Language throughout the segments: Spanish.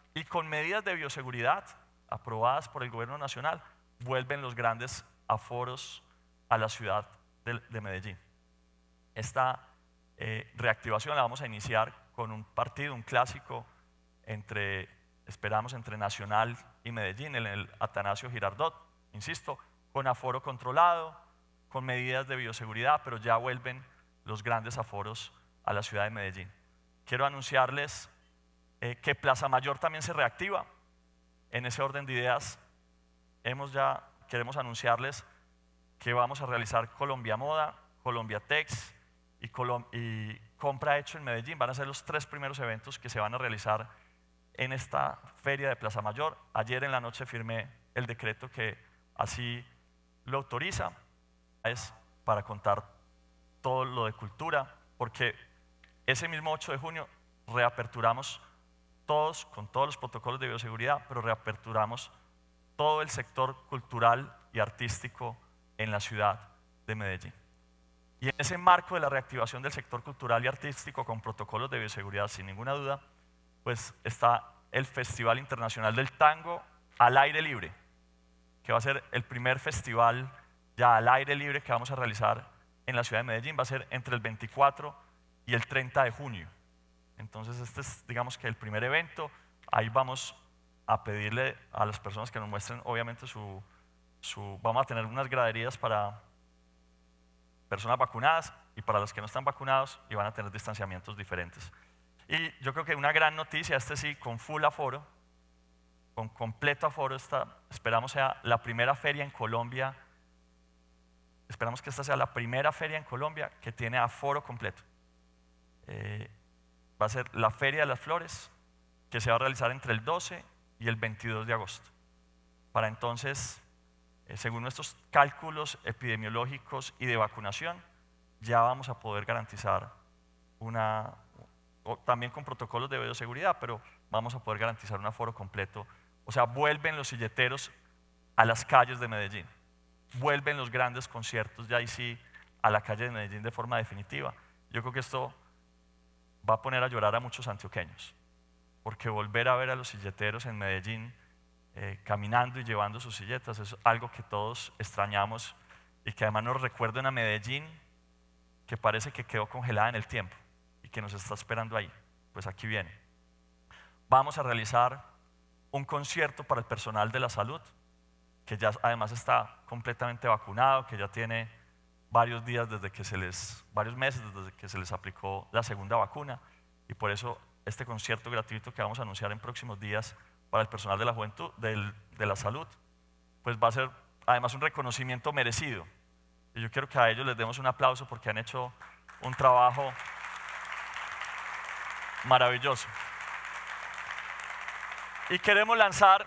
Y con medidas de bioseguridad aprobadas por el gobierno nacional, vuelven los grandes aforos a la ciudad de Medellín. Esta reactivación la vamos a iniciar con un partido, un clásico, esperamos entre Nacional y Medellín, en el Atanasio Girardot, insisto, con aforo controlado, con medidas de bioseguridad, pero ya vuelven los grandes aforos a la ciudad de Medellín. Quiero anunciarles que Plaza Mayor también se reactiva. En ese orden de ideas, queremos anunciarles que vamos a realizar Colombia Moda, Colombia Tex y Compra Hecho en Medellín. Van a ser los 3 primeros eventos que se van a realizar en esta feria de Plaza Mayor. Ayer en la noche firmé el decreto que así lo autoriza. Es para contar todo lo de cultura, porque ese mismo 8 de junio reaperturamos con todos los protocolos de bioseguridad, pero reaperturamos todo el sector cultural y artístico en la ciudad de Medellín. Y en ese marco de la reactivación del sector cultural y artístico con protocolos de bioseguridad, sin ninguna duda, pues está el Festival Internacional del Tango al aire libre, que va a ser el primer festival ya al aire libre que vamos a realizar en la ciudad de Medellín. Va a ser entre el 24 y el 30 de junio. Entonces este es, digamos que el primer evento. Ahí vamos a pedirle a las personas que nos muestren, obviamente, vamos a tener unas graderías para personas vacunadas y para los que no están vacunados, y van a tener distanciamientos diferentes. Y yo creo que una gran noticia, sí, con full aforo, con completo aforo, esperamos sea la primera feria en Colombia. Esperamos que esta sea la primera feria en Colombia que tiene aforo completo. Va a ser la Feria de las Flores, que se va a realizar entre el 12 y el 22 de agosto. Para entonces, según nuestros cálculos epidemiológicos y de vacunación, ya vamos a poder garantizar también con protocolos de bioseguridad, pero vamos a poder garantizar un aforo completo. O sea, vuelven los silleteros a las calles de Medellín, vuelven los grandes conciertos ya ahí sí a la calle de Medellín de forma definitiva. Yo creo que esto va a poner a llorar a muchos antioqueños, porque volver a ver a los silleteros en Medellín caminando y llevando sus silletas es algo que todos extrañamos, y que además nos recuerda una Medellín que parece que quedó congelada en el tiempo y que nos está esperando ahí. Pues aquí viene. Vamos a realizar un concierto para el personal de la salud, que ya además está completamente vacunado, que ya tiene varios meses desde que se les aplicó la segunda vacuna, y por eso este concierto gratuito que vamos a anunciar en próximos días para el personal de la juventud, de la salud, pues va a ser además un reconocimiento merecido. Y yo quiero que a ellos les demos un aplauso porque han hecho un trabajo maravilloso. Y queremos lanzar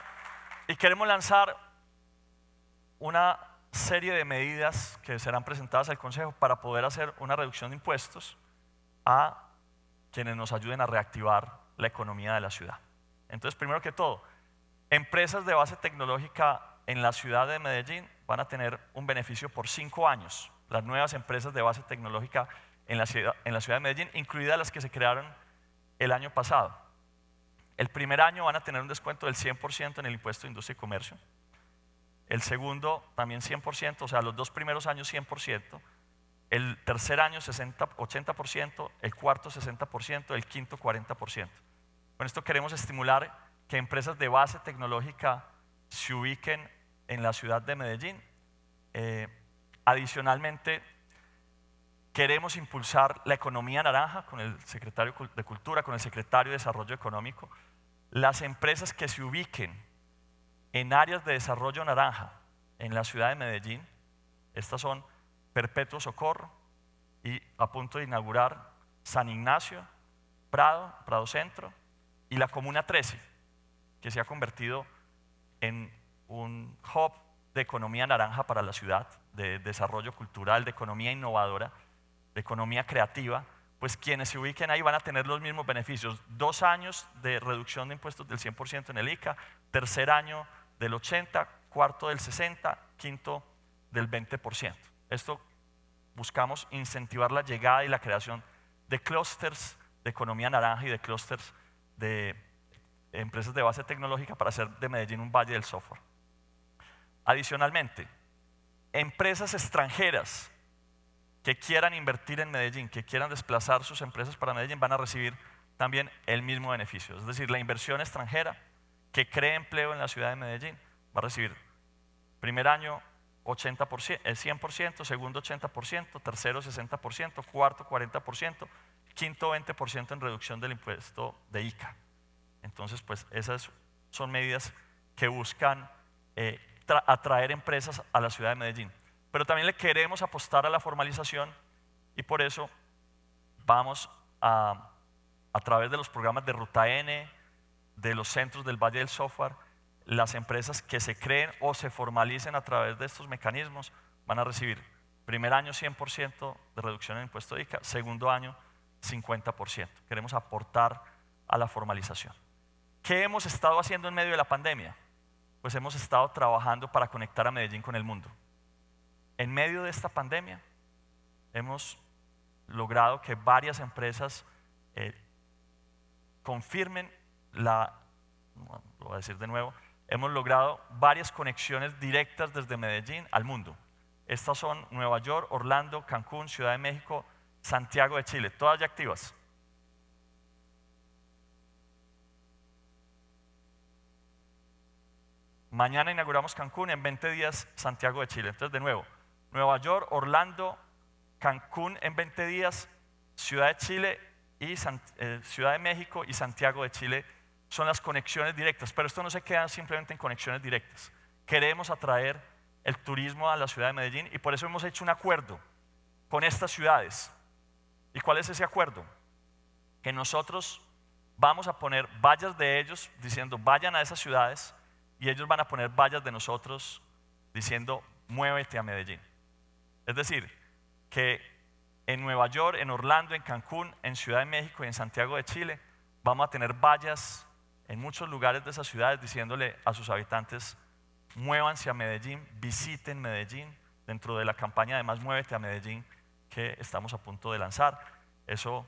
una serie de medidas que serán presentadas al Consejo para poder hacer una reducción de impuestos a quienes nos ayuden a reactivar la economía de la ciudad. Entonces, primero que todo, empresas de base tecnológica en la ciudad de Medellín van a tener un beneficio por 5 años. Las nuevas empresas de base tecnológica en la ciudad de Medellín, incluidas las que se crearon el año pasado. El primer año van a tener un descuento del 100% en el impuesto de industria y comercio. El segundo también 100%, o sea, los 2 primeros años 100%. El tercer año 80%, el cuarto 60%, el quinto 40%. Con esto queremos estimular que empresas de base tecnológica se ubiquen en la ciudad de Medellín. Adicionalmente, queremos impulsar la economía naranja con el secretario de Cultura, con el secretario de Desarrollo Económico. Las empresas que se ubiquen en áreas de desarrollo naranja en la ciudad de Medellín, estas son Perpetuo Socorro y a punto de inaugurar San Ignacio, Prado Centro y la Comuna 13, que se ha convertido en un hub de economía naranja para la ciudad, de desarrollo cultural, de economía innovadora, de economía creativa. Pues quienes se ubiquen ahí van a tener los mismos beneficios: 2 años de reducción de impuestos del 100% en el ICA, tercer año del 80%, cuarto del 60%, quinto del 20%. Esto buscamos incentivar la llegada y la creación de clústeres de economía naranja y de clústeres de empresas de base tecnológica para hacer de Medellín un valle del software. Adicionalmente, empresas extranjeras que quieran invertir en Medellín, que quieran desplazar sus empresas para Medellín, van a recibir también el mismo beneficio. Es decir, la inversión extranjera que cree empleo en la ciudad de Medellín va a recibir primer año 80%, 100%, segundo 80%, tercero 60%, cuarto 40%, quinto 20% en reducción del impuesto de ICA. Entonces, pues esas son medidas que buscan atraer empresas a la ciudad de Medellín. Pero también le queremos apostar a la formalización y por eso vamos a través de los programas de Ruta N, de los centros del Valle del Software, las empresas que se creen o se formalicen a través de estos mecanismos van a recibir primer año 100% de reducción en impuesto de ICA, segundo año 50%. Queremos aportar a la formalización. ¿Qué hemos estado haciendo en medio de la pandemia? Pues hemos estado trabajando para conectar a Medellín con el mundo. En medio de esta pandemia hemos logrado que varias empresas confirmen lo voy a decir de nuevo, hemos logrado varias conexiones directas desde Medellín al mundo. Estas son Nueva York, Orlando, Cancún, Ciudad de México, Santiago de Chile, todas ya activas. Mañana inauguramos Cancún, en 20 días Santiago de Chile. Entonces, de nuevo, Nueva York, Orlando, Cancún en 20 días, Ciudad de Chile y Ciudad de México y Santiago de Chile son las conexiones directas. Pero esto no se queda simplemente en conexiones directas. Queremos atraer el turismo a la ciudad de Medellín y por eso hemos hecho un acuerdo con estas ciudades. ¿Y cuál es ese acuerdo? Que nosotros vamos a poner vallas de ellos diciendo vayan a esas ciudades y ellos van a poner vallas de nosotros diciendo muévete a Medellín. Es decir, que en Nueva York, en Orlando, en Cancún, en Ciudad de México y en Santiago de Chile vamos a tener vallas en muchos lugares de esas ciudades diciéndole a sus habitantes muévanse a Medellín, visiten Medellín dentro de la campaña además Muévete a Medellín que estamos a punto de lanzar. Eso,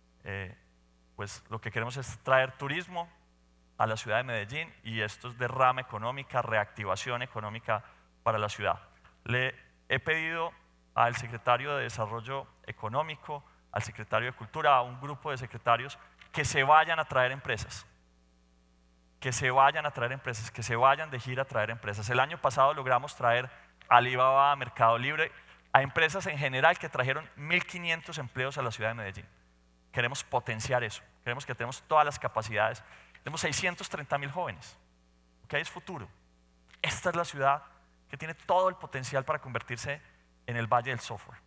pues lo que queremos es traer turismo a la ciudad de Medellín y esto es derrama económica, reactivación económica para la ciudad. Le he pedido al secretario de Desarrollo Económico, al secretario de Cultura, a un grupo de secretarios que se vayan a traer empresas, que se vayan de gira a traer empresas. El año pasado logramos traer a Alibaba, a Mercado Libre, a empresas en general que trajeron 1.500 empleos a la ciudad de Medellín. Queremos potenciar eso, queremos que tenemos todas las capacidades. Tenemos 630.000 jóvenes, ¿okay? Es futuro. Esta es la ciudad que tiene todo el potencial para convertirse en el Valle del Software.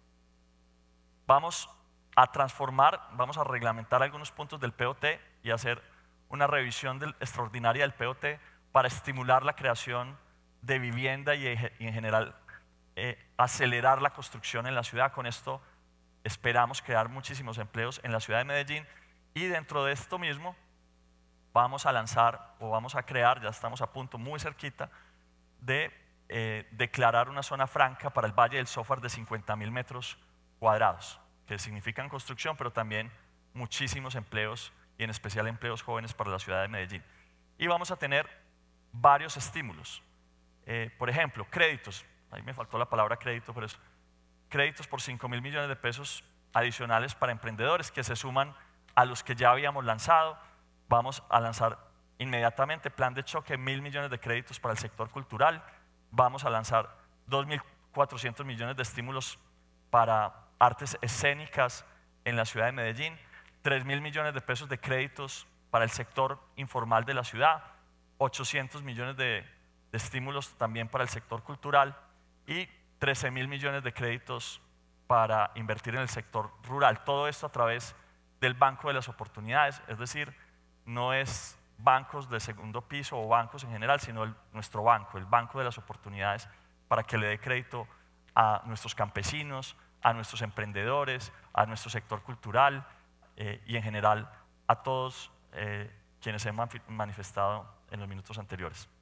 Vamos a transformar, vamos a reglamentar algunos puntos del POT y hacer una revisión extraordinaria del POT para estimular la creación de vivienda y en general acelerar la construcción en la ciudad. Con esto esperamos crear muchísimos empleos en la ciudad de Medellín y dentro de esto mismo vamos a lanzar o vamos a crear, ya estamos a punto, muy cerquita, de declarar una zona franca para el Valle del Software de 50.000 metros cuadrados, que significan construcción, pero también muchísimos empleos y en especial empleos jóvenes para la ciudad de Medellín. Y vamos a tener varios estímulos. Por ejemplo, créditos. Ahí me faltó la palabra crédito, pero es créditos por 5.000 millones de pesos adicionales para emprendedores que se suman a los que ya habíamos lanzado. Vamos a lanzar inmediatamente plan de choque, 1.000 millones de créditos para el sector cultural. Vamos a lanzar 2.400 millones de estímulos para artes escénicas en la ciudad de Medellín, 3.000 millones de pesos de créditos para el sector informal de la ciudad, 800 millones de estímulos también para el sector cultural y 13.000 millones de créditos para invertir en el sector rural. Todo esto a través del Banco de las Oportunidades, es decir, no es bancos de segundo piso o bancos en general, sino nuestro banco, el Banco de las Oportunidades, para que le dé crédito a nuestros campesinos, a nuestros emprendedores, a nuestro sector cultural y en general a todos quienes se han manifestado en los minutos anteriores.